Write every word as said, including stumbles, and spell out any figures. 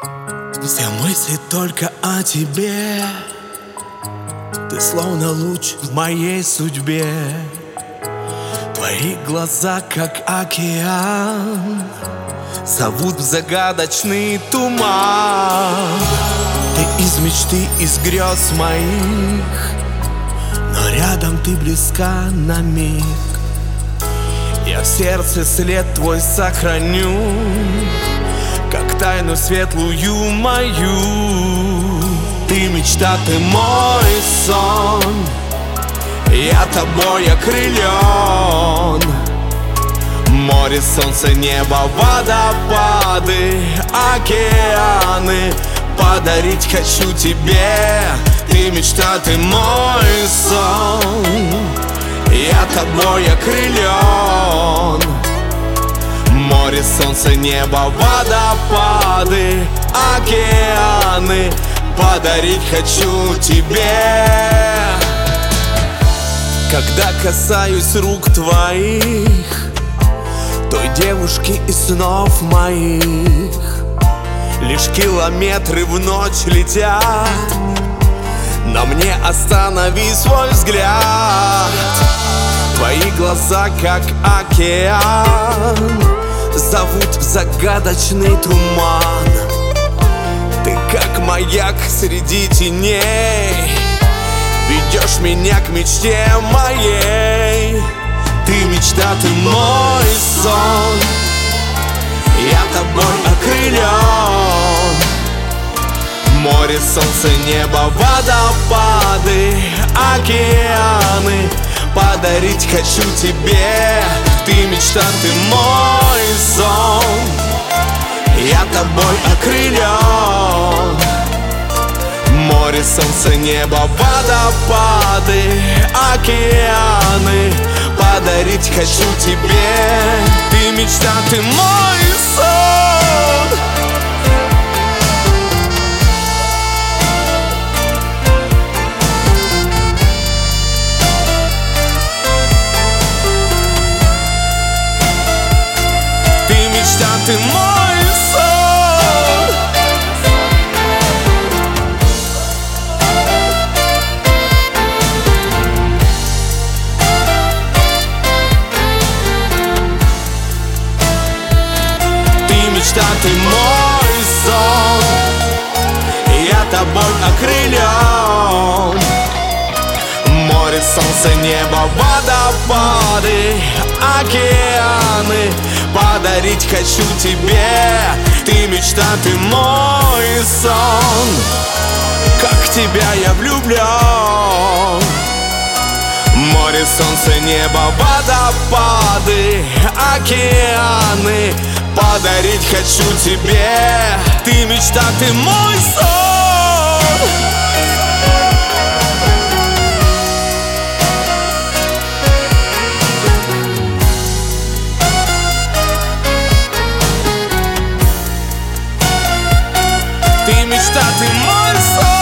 Все мысли только о тебе. Ты словно луч в моей судьбе. Твои глаза, как океан, зовут в загадочный туман. Ты из мечты, из грез моих, но рядом ты близка на миг. Я в сердце след твой сохраню, как тайну светлую мою. Ты мечта, ты мой сон, я тобой окрылен. Море, солнце, небо, водопады, океаны подарить хочу тебе. Ты мечта, ты мой сон, я тобой окрылен. Море, солнце, небо, водопады, океаны подарить хочу тебе. Когда касаюсь рук твоих, той девушки из снов моих, лишь километры в ночь летят, на мне останови свой взгляд. Твои глаза, как океан, зовут в загадочный туман. Ты как маяк среди теней, ведешь меня к мечте моей. Ты мечта, ты мой сон, я тобой окрылен. Море, солнце, небо, водопады, океаны подарить хочу тебе. Ты мечта, ты мой сон, я тобой окрылен. Море, солнце, небо, водопады, океаны подарить хочу тебе. Ты мечта, ты мой сон. Ты мечта, ты мой сон. Ты мечта, ты мой сон, я тобой окрылен. Море, солнце, небо, водопады, океаны подарить хочу тебе. Ты мечта, ты мой сон, как в тебя я влюблен. Море, солнце, небо, водопады, океаны подарить хочу тебе. Ты мечта, ты мой сон. Ты мечта, ты мой сон.